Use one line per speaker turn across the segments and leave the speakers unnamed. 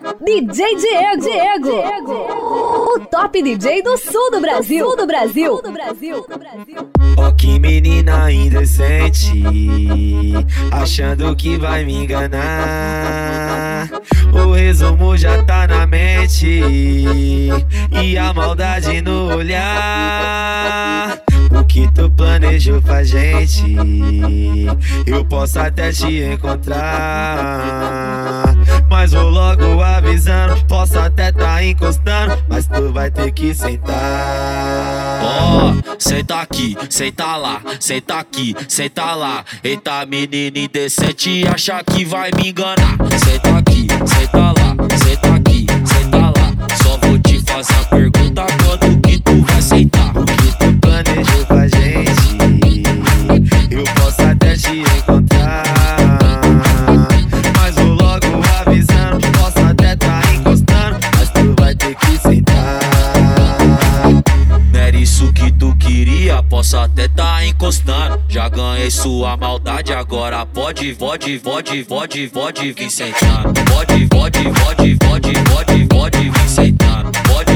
DJ Diego, o top DJ do sul do Brasil.
Ó que menina indecente, achando que vai me enganar. O resumo já tá na mente e a maldade no olhar. O que tu planejou pra gente, eu posso até te encontrar, mas vou logo avisando, posso até tá encostando, mas tu vai ter que sentar.
Ó, senta aqui, senta lá, senta aqui, senta lá. Eita menina indecente, acha que vai me enganar. Senta aqui, senta lá, senta aqui, senta lá. Só vou te fazer a pergunta, quando que tu vai sentar?
O que tu planejou pra gente, eu posso até te encontrar, mas vou logo avisando, posso até tá encostando, mas tu vai ter que sentar.
Não era isso que tu queria, posso até tá encostando. Já ganhei sua maldade, agora pode vir sentando. Pode vir sentando.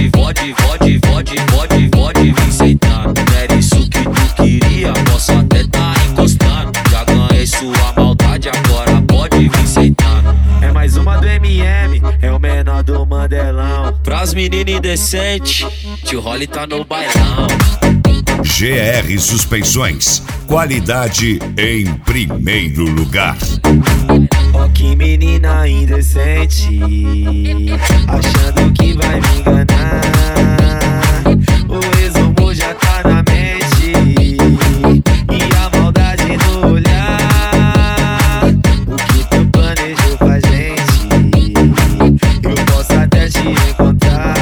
Pode vir sentando. Não era isso que tu queria, posso até tá encostando. Já ganhei sua maldade, agora pode vir sentando.
É mais uma do MM, é o menor do Mandelão.
Pras meninas indecentes, tio Rolly tá no bailão.
GR Suspensões, qualidade em primeiro lugar.
Ó que menina indecente, achando que vai me enganar. O resumo já tá na mente e a maldade no olhar. O que tu planejou pra gente, eu posso até te encontrar,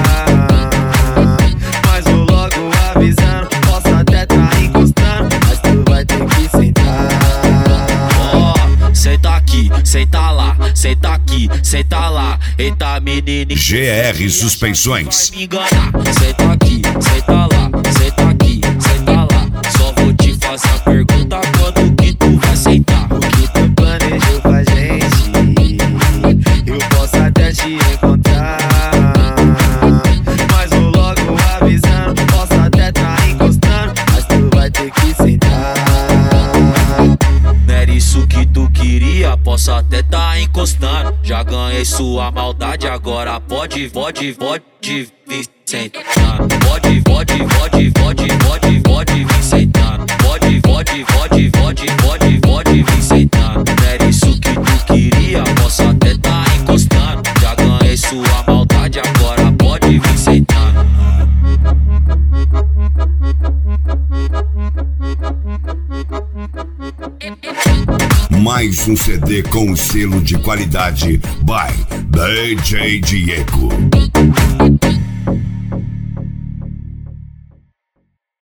mas vou logo avisando, posso até tá encostando, mas tu vai ter que sentar.
Ó, senta aqui, senta lá, senta aqui, senta lá. Eita menina
GR Suspensões.
vai me enganar. Senta aqui, senta lá, senta aqui, senta lá. Só vou te fazer a pergunta, quando que tu vai sentar?
O que tu planejou pra gente, eu posso até te encontrar, mas vou logo avisando, posso até tá encostando, mas tu vai ter que sentar.
Não era isso que tu queria, posso até tá encostando. Já ganhei sua maldade, agora pode vir sentando. Pode vir sentando. Pode vir sentando. Não era isso que tu queria, posso até tá encostando. Já ganhei sua maldade, agora pode vir sentando.
Mais um CD com selo de qualidade by DJ Diego.